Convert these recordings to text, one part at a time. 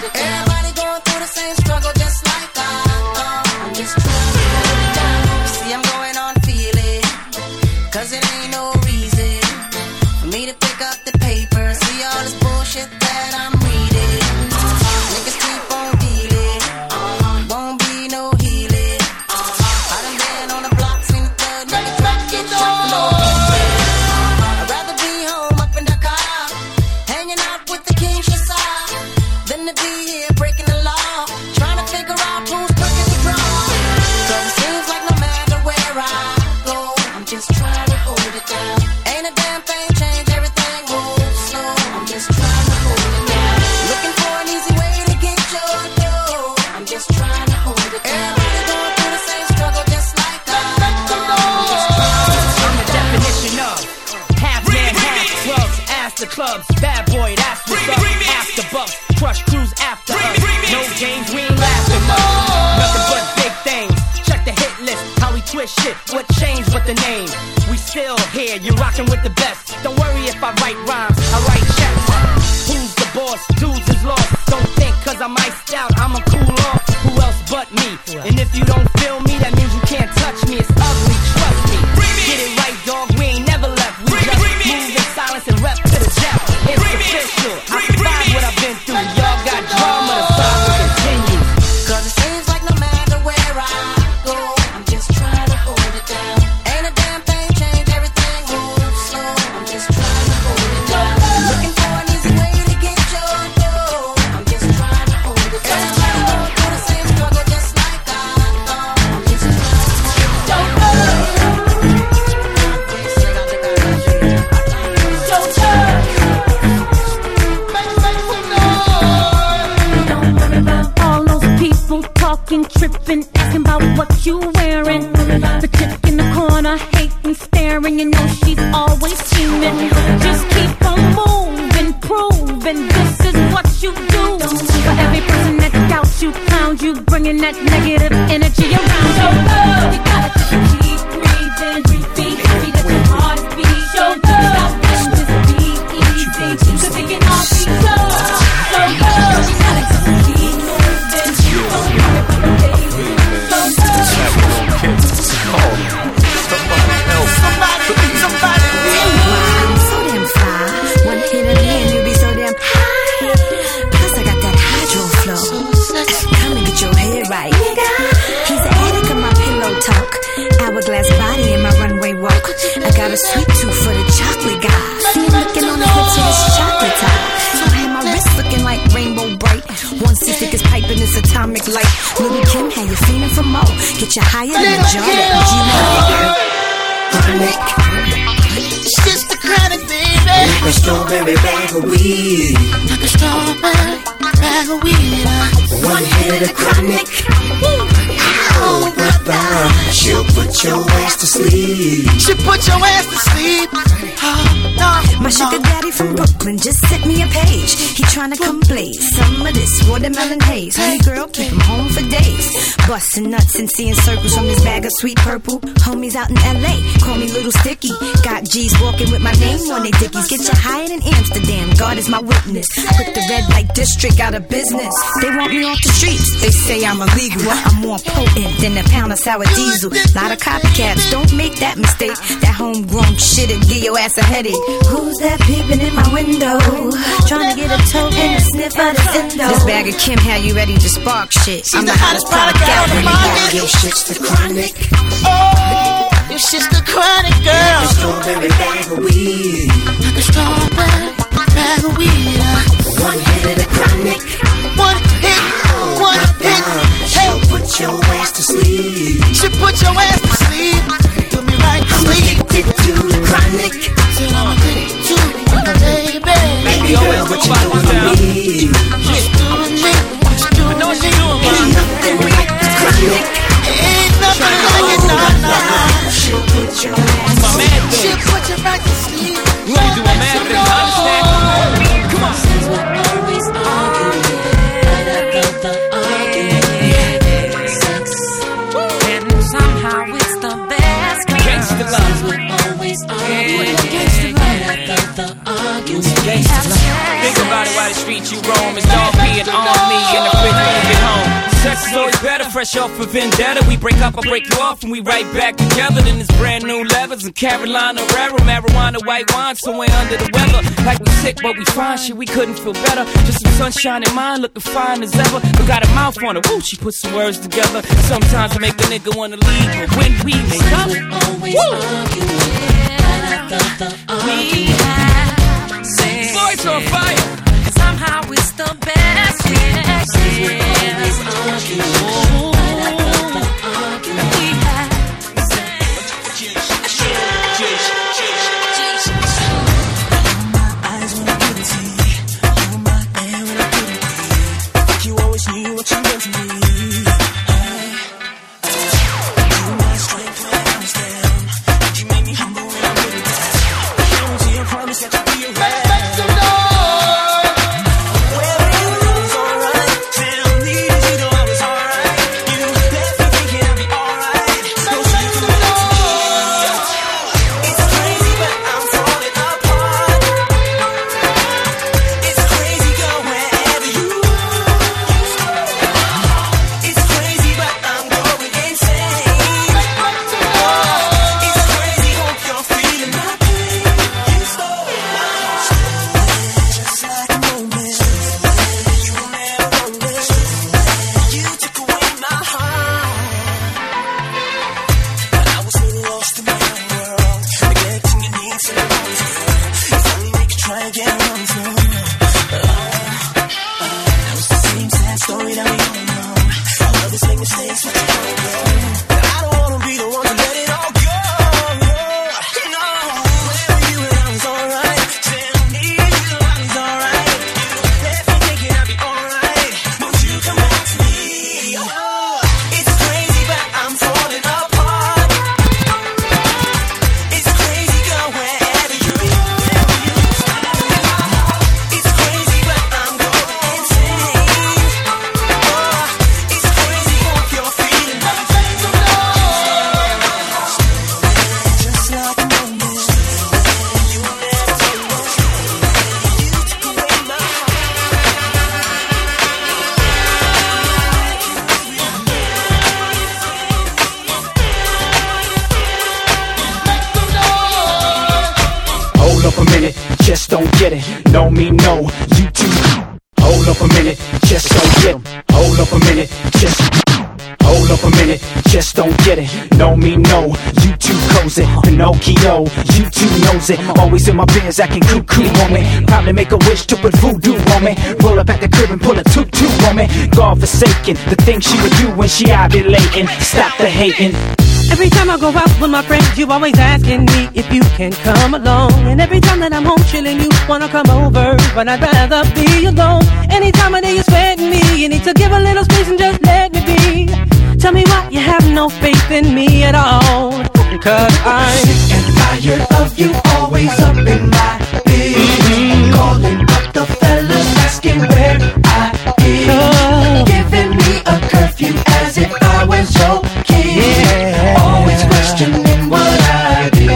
it down. Everybody going through the same struggle just like I do. I'm just trying to hold it down. You see, I'm going on feeling, cause it ain't no reason for me to pick up the paper, see all this bullshit that I'm reading. Niggas keep on dealing, won't be no healing. I done been on the block, seen the thug niggas try to get shot for no reason. I'd rather be home up in the car, hanging out with the king Shazar, than to be here breaking the law, trying to figure out who's quicker to draw. Cause it seems like no matter where I go, I'm just trying to hold it down. Ain't a damn thing changed, everything moves slow. I'm just trying to hold it down. Looking for an easy way to get your dough. I'm just trying to hold it down. Everybody going through the same struggle just like I do. I'm just trying to hold I'm it the down. definition of half man, half drugs, after clubs, bad boy, that's what's up. After bucks, crush crews after us. No games, we ain't laughing much. Nothing but big things. Check the hit list, how we twist shit. What changed with the name? We still here, you're rocking with the best. Don't worry if I write rhymes, I write checks. Who's the boss? Dudes is lost. Don't think cause I'm iced out, I'ma cool off. Who else but me? And if you don't feel me, that means you can't touch me. It's ugly, trust me. Get it right, dog, we ain't never left. We just move in silence and rep to the death. It's official, I survived what I've been through. Y'all got drama, the saga continues. Cause it seems like no matter where I go, I'm just trying to hold it down. Ain't a damn thing changed, everything moves slow. I'm just trying to hold it down. Looking for an easy way to get your dough. I'm just trying to hold it down. Everybody going through the same struggle just like I do. I'm just trying to hold it down. All those people talking, tripping, asking about what you wearing. The chick in the corner, hating, staring, you know she's always scheming. Just keep on moving, proving this is what you do. For every person that doubts you, clowns you, bringing that negative energy around you. You gotta just keep breathing, be happy that your heart is beating. Show love, and just be easy, cause it can all be so. So good, you gotta just keep moving. Don't worry about the days. So good. Somebody. I'm so damn fly. One hit of me and you be so damn high. Plus I got that hydro flow. Come and get your head right. He's the addict of my pillow talk. Hourglass body in my runway walk. I got a sweet tooth for the chocolate guy. See him looking on the hips of his chocolate tie. So I had my wrist looking like rainbow bright. One thick as pipe in this atomic light. Little Kim, how you feeling for more? Get you higher than Jordan. Chronic. It's just the chronic, baby. Like a strawberry bag of weed. Like a strawberry bag of weed. One hit of chronic. Ow, bye-bye. She'll put your ass to sleep. She put your ass to sleep. Oh, no. My sugar daddy from Brooklyn just sent me a page. He tryna come blaze some of this watermelon haze. Honey girl, keep him home for days. Busting nuts and seeing circles from this bag of sweet purple. Homies out in LA, call me Little Sticky. Got G's walking with my name on their dickies. Get you higher than Amsterdam, God is my witness. Put the red light district out of business. They want me off the streets, they say I'm illegal. I'm more potent than a pound of sour diesel. Lot of copycats, don't make that mistake. That homegrown shit'll give your ass a headache. Who's that peeping in my window? Trying to get a toe and a sniff of the endo. This bag of Kim had you ready to spark shit. She's the hottest product out of the market. Your shit's the chronic. Oh, your shit's the chronic, girl. Like a strawberry bag of weed. Like a strawberry bag of weed. One hit of the chronic. One hit. She'll put your ass to sleep. She put your ass to sleep. Do me right to I'm sleep. addicted to the chronic. Said I'm addicted to baby. Baby girl, what you doing for me? Just doing me. Just doing me. Ain't nothing like the chronic. Ain't nothing like it, nah. She'll put your ass to sleep. She'll put you right to sleep. We only do a man thing, understand? Come on. Always arguing, but I love the arguing. Sex, and somehow it's the best. fresh off of Vendetta. We break up, I break you off, and we right back together. Then it's brand new levers and Carolina Herrera, marijuana, white wine, somewhere under the weather. Like we sick, but we fine, shit, we couldn't feel better. Just some sunshine in mind, looking fine as ever. We got a mouth on her, woo, she put some words together. Sometimes I make a nigga wanna leave, but when we make up, always arguing. We have sex. Boys on fire. Somehow it's the best. Yes, yes. We have sex. Eyes when I couldn't see, you were my air when I couldn't breathe. I think you always knew what you meant to me. You were my strength when I was down. You made me humble when I wouldn't down. I guarantee and promise that you'll be around. Just don't get it, no me no, you too. Hold up a minute, just don't get it. Hold up a minute, just hold up a minute, just don't get it. No me no, you too cozy. Pinocchio, you too nosy. Always in my bins acting cuckoo on me. Probably make a wish to put voodoo on me. Roll up at the crib and pull a tutu on me. God forsaken, the things she would do when she ovulating. Stop the hating. Every time I go out with my friends, you always asking me if you can come along. And every time that I'm home chilling, you wanna come over, but I'd rather be alone. Anytime of day you're sweating me, you need to give a little space and just let me be. Tell me why you have no faith in me at all. Cause I'm sick and tired of you always up in my bed, calling up the fellas asking where I am, giving me a curfew as if I was your kid. Always questioning what I did.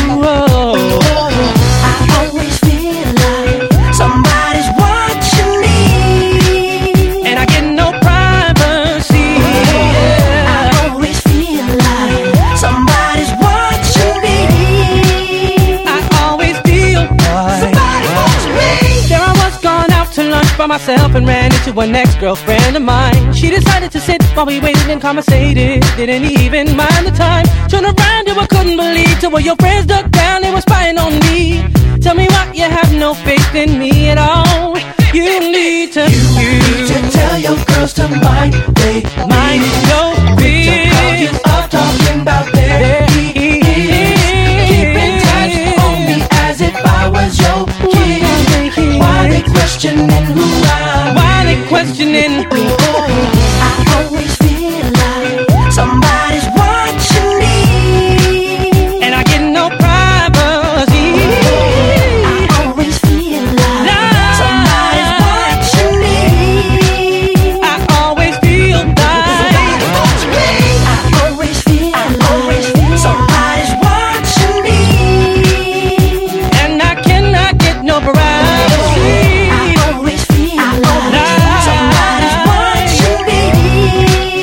I always feel like somebody's watching me, and I get no privacy. I always feel like somebody's watching me. I always feel like somebody's watching me. There I was gone out to lunch by myself and ran into an ex-girlfriend of mine. She decided to sit while we waited and conversated. Didn't even mind the time. Turned around and I couldn't believe till all your friends dug down, they were spying on me. Tell me why you have no faith in me at all. You need to tell your girls to mind they mind your business. Up talking about their keeping tabs on me as if I was your kid. Why they questioning who I am? Why they questioning? I always feel like somebody's watching me, and I get no privacy. I always feel like somebody's watching me. I always feel like I always feel like somebody's watching me, and I cannot get no privacy. I always feel like somebody's watching me.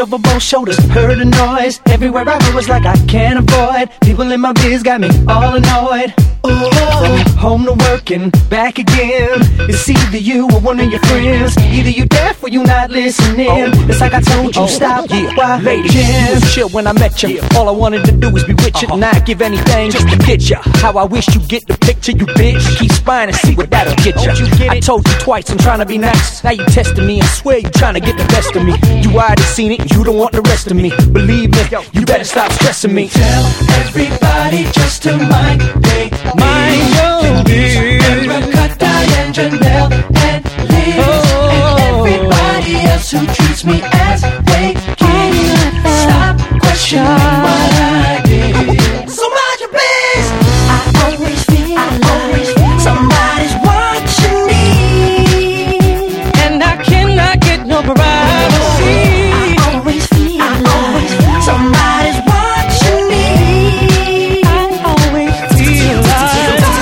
over both shoulders. Heard a noise everywhere I go, was like I can't avoid. People in my biz got me all annoyed. From home to work and back again. It's either you or one of your friends. Either you deaf or you not listening. It's like I told you, stop. Why, ladies, you was chill when I met you. All I wanted to do was be with you, and I'd give anything just to get you. How I wish you get the picture, you bitch. Keep spying and see what that'll get you. I told you twice, I'm trying to be nice. Now you testing me, I swear you trying to get the best of me. You already seen it, you don't want the rest of me. Believe me, you better stop stressing me. Tell everybody just to mind they mind your business. Erica, Diane, Janelle, and Liz, and everybody else who treats me as they give. Stop questioning what I did. So mind your biz. I always feel somebody's watching me, And I cannot get no privacy. I always feel somebody's watching me. I always feel like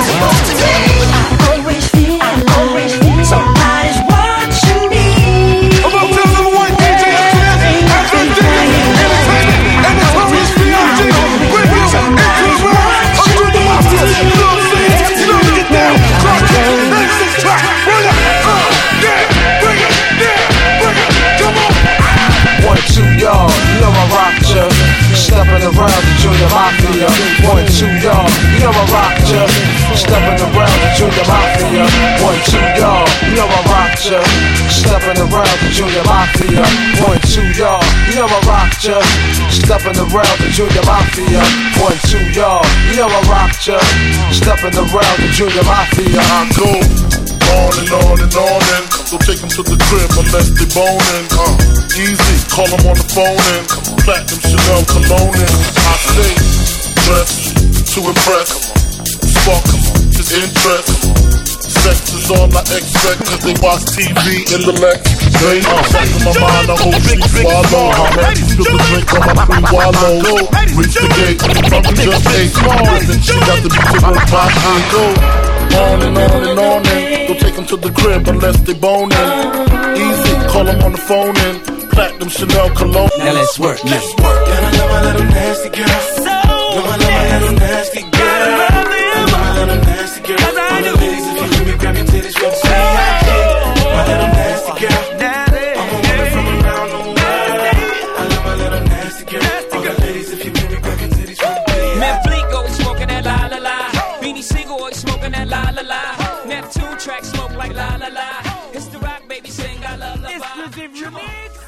somebody's watching me. I'm about to tell number one DJ after this, and it's always B.I.G. Bring you into the world. I'm doing the mafia. You know what I'm saying? You know, get down. Clock it. 96 track. Run it. Yeah. Bring it. Yeah. Bring it. Come on. 1, 2, y'all. You know I rock ya. Stepping around the Junior Mafia. 1, 2, y'all. You know I rock ya. Stepping around the Junior Mafia. 1, 2, y'all. You know I rock ya. Stepping around the Junior Mafia. 1, 2, y'all. You know I rock ya. Stepping around the Junior Mafia. 1, 2, y'all. You know I rock ya. Stepping around the Junior Mafia. I go on and on and on and don't take them to the crib unless they boning. Easy, call them on the phone and platinum Chanel cologne and I say, dress to impress, spark is interest. Sex is all I expect cause they watch TV, intellect. They sex in my mind, I hope she swallow. How much you took a drink on my free wallow. Reach the gate, from just 8 bars and she got the music on top. I go on and on and on and don't take them to the crib unless they boning. Easy, call them on the phone and platinum Chanel cologne. Now let's work. Let's work. Gotta love my little nasty girl. Love my little nasty girl. Love my little nasty girl. All the ladies, if you hear me, grab your titties from the C.I.G. My little nasty girl. I'm a woman from around the world. I love my little nasty girl. All the ladies, if you hear me, grab your titties from the C.I.G. Man, Fleek always smoking that la la la. Beanie Siegel always smoking that la la la. Neptune track smoke like la la la. It's the rock baby sing I love la. Exclusive remix.